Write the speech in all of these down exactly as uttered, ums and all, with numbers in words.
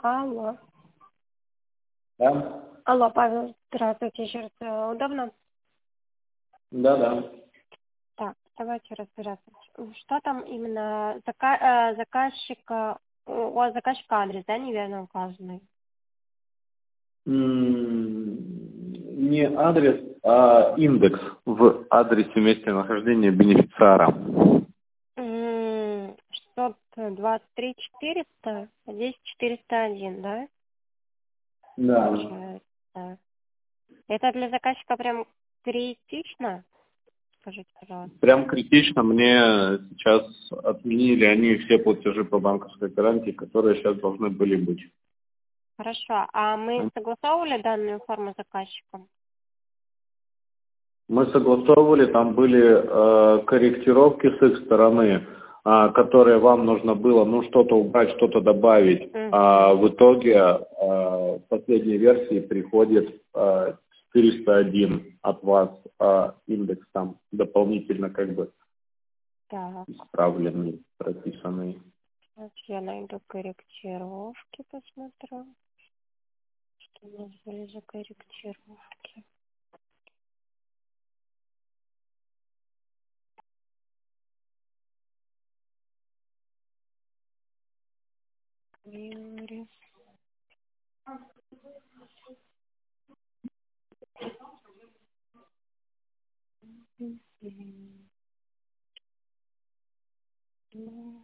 Алло. Да? Алло, Павел, здравствуйте, еще раз. э, Удобно? Да, да. Так, давайте разбираться. Что там именно зака- э, заказчика, у вас заказчика адрес, да, неверно указанный? М, Не адрес, а индекс в адресе местонахождения бенефициара. М, шестьсот двадцать три четыреста, здесь четыреста один, да? Да. Получается. Это для заказчика прям критично? Скажите, пожалуйста. Прям критично мне сейчас отменили они все платежи по банковской гарантии, которые сейчас должны были быть. Хорошо, а мы согласовывали данную форму с заказчиком? Мы согласовывали, там были э, корректировки с их стороны, а, которые вам нужно было, ну, что-то убрать, что-то добавить. Мгм. А в итоге э, в последней версии приходит э, четыреста один от вас, а индекс там дополнительно как бы Так, исправленный, прописанный. сейчас я найду корректировки, посмотрю. Что у нас были за корректировки? Юрий. Мгм. Ну,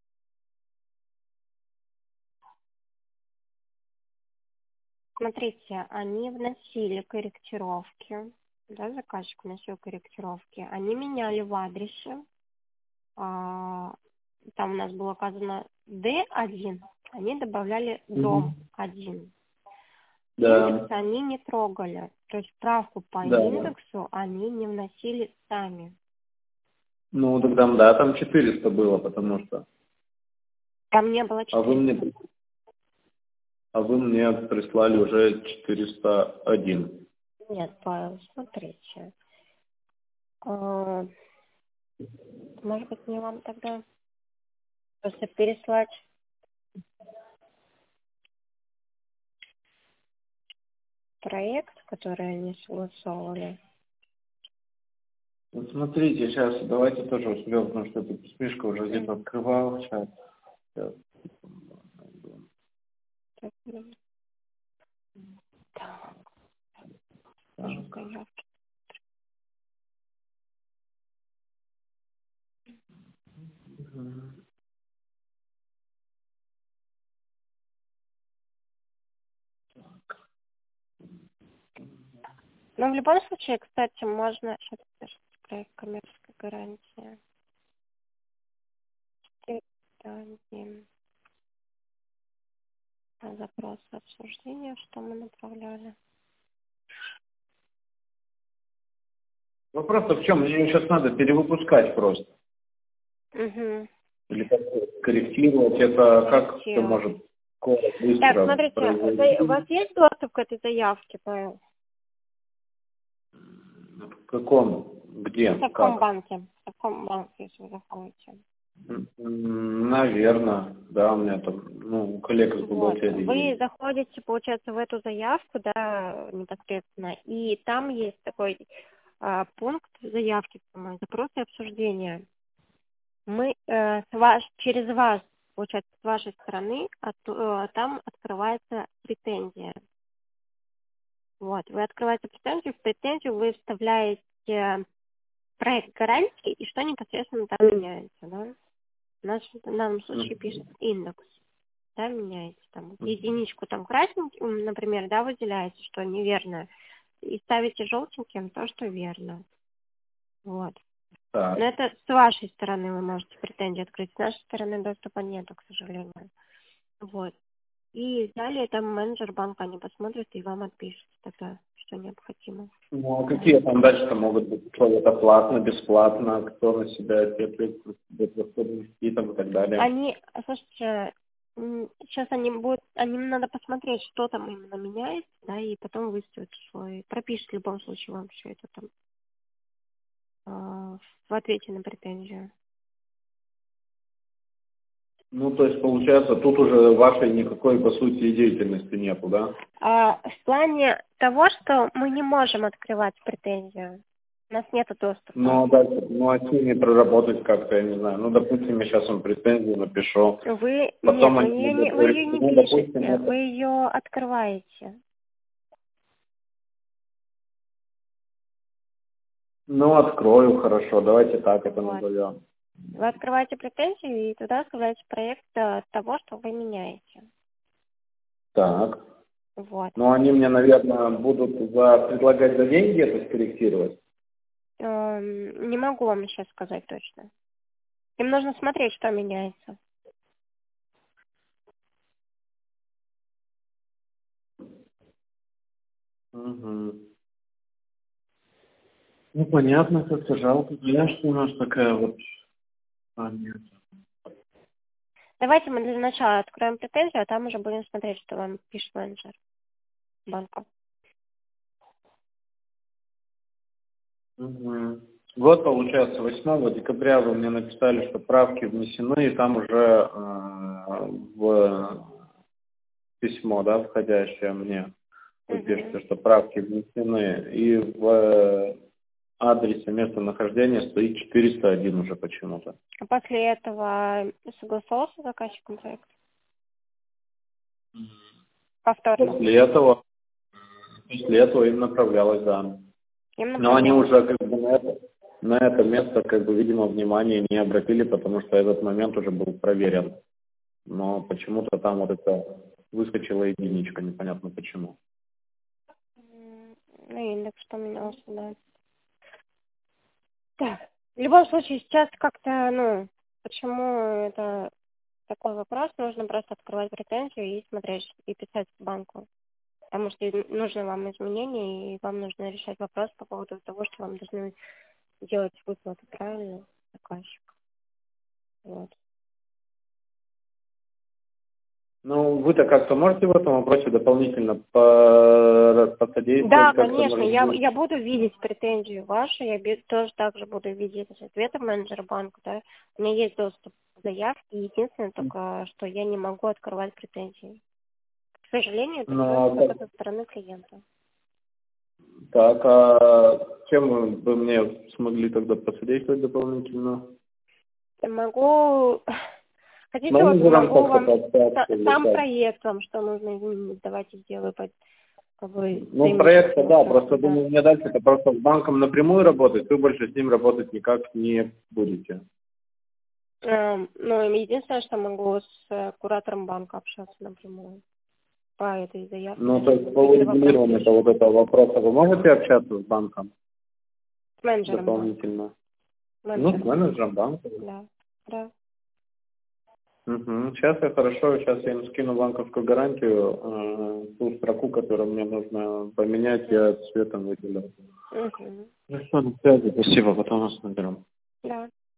смотрите, они вносили корректировки, да, заказчик вносил корректировки. Они меняли в адресе. а, Там у нас было указано дэ один, они добавляли дом Мгм. один. Индекс Да, они не трогали. То есть справку по да. индексу они не вносили сами. Ну, тогда, да, там четыреста было, потому что. Там не было А вы четыреста. мне, а вы мне прислали уже четыреста один. Нет, Павел, смотрите. А, Может быть, мне вам тогда просто переслать проект, который они согласовывали. Вот смотрите, сейчас давайте тоже успел, потому что эта спишка уже где-то Мгм. открывал. Сейчас. Сейчас. Так, ну, так, Так. скажу-ка я. Мгм. Но в любом случае, кстати, можно... Сейчас даже проект коммерческой гарантии. Один. Запрос обсуждения, что мы направляли. Вопрос в чем? Мне ее сейчас надо перевыпускать просто. Угу. Или как корректировать это, как все Корректировать. может скоро, Так, быстро смотрите, за- у вас производить. есть доступ к этой заявке, Павел? В каком, где, В как? Совкомбанке. В Совкомбанке, если вы заходите. Наверное, да, у меня там, ну, у коллег из Вот. бухгалтерии Вы есть. заходите, получается, в эту заявку, да, непосредственно, и там есть такой а, пункт заявки, по-моему, запросы и обсуждения. Мы э, с ваш, через вас, получается, с вашей стороны, от- э, там открывается претензия. Вот. Вы открываете претензию, в претензию вы вставляете проект гарантии и что непосредственно там меняется, да? В нашем, в данном случае пишет индекс, да, меняете там единичку там красненьким, например, да, выделяете, что неверно, и ставите желтеньким то, что верно. Вот. Так. Но это с вашей стороны вы можете претензии открыть, с нашей стороны доступа нету, к сожалению. Вот. И далее там менеджер банка, они посмотрят и вам отпишут тогда, что необходимо. Ну, а какие там дальше могут быть? Что это платно, бесплатно, кто на себя это нести там и так далее? Они, слушайте, м, сейчас они будут, они надо посмотреть, что там именно меняется, да, и потом выставят свой, пропишут в любом случае вам все это там а, в ответе на претензию. Ну, то есть, получается, тут уже вашей никакой, по сути, деятельности нету, да? А, в плане того, что мы не можем открывать претензию. У нас нет доступа. Ну, да, ну, а с ними проработать как-то, я не знаю. Ну, допустим, я сейчас вам претензию напишу. Вы, Потом нет, вы они ее мне не, вы ее говорят, не ну, пишете, допустим, это... вы ее открываете. Ну, открою, хорошо, давайте так это Вот. назовем. Вы открываете претензию и туда оставляете проект э, того, что вы меняете. Так. Вот. Ну, они мне, наверное, будут за предлагать за деньги это скорректировать. Эм, не могу вам сейчас сказать точно. Им нужно смотреть, что меняется. Угу. Ну, понятно, как-то жалко. Я что у нас такая вот... А, нет. Давайте мы для начала откроем претензию, а там уже будем смотреть, что вам пишет менеджер банка. Угу. Вот, получается, восьмого декабря вы мне написали, что правки внесены, и там уже э, в письмо, да, входящее мне, вы Угу. пишете, что правки внесены, и в адресе местонахождения стоит четыреста один уже почему-то. А после этого согласовался с заказчиком проект? Повторно. После этого, после этого им направлялось, да. Им Но они направлялось. уже как бы на это, на это место, как бы, видимо, внимания не обратили, потому что этот момент уже был проверен. Но почему-то там вот это выскочила единичка, непонятно почему. М, Ну, индекс поменялся, да. Так, в любом случае, сейчас как-то, ну, почему это такой вопрос, нужно просто открывать претензию и смотреть, и писать в банку. Потому что нужно вам изменения, и вам нужно решать вопрос по поводу того, что вам должны делать выплату, правильно, заказчик. Вот. Ну, вы-то как-то можете в этом вопросе дополнительно по- Да, посодействовать, как-то, конечно, может я, быть? я буду видеть претензию вашу, я би- тоже также буду видеть ответы менеджера банка, да. У меня есть доступ к заявке, единственное только, что я не могу открывать претензии. К сожалению, это Ну, делается а только как- со стороны клиента. так, а чем вы бы мне смогли тогда посодействовать дополнительно? Я могу... С Хотите, вот менеджером могу как-то вам пообщаться са- или сам как? проект вам, что нужно изменить. Давайте сделаю под как бы Ну, взаимодействие проект, да, вопроса, просто да. думаю, мне дальше это просто с банком напрямую работать, вы больше с ним работать никак не будете. Эм, Ну, единственное, что могу с э, куратором банка общаться напрямую по этой заявке. Ну, то есть по Какие-то вопросы урегулированию решать. вот этого вопроса вы можете общаться с банком С менеджером банка. дополнительно? Ну, с Менеджером банка. менеджером банка. Да. Да. Угу. Сейчас я хорошо, сейчас я им скину банковскую гарантию, э, ту строку, которую мне нужно поменять, я цветом выделю. Угу. Ну что, на связи, спасибо, потом нас наберем. Да.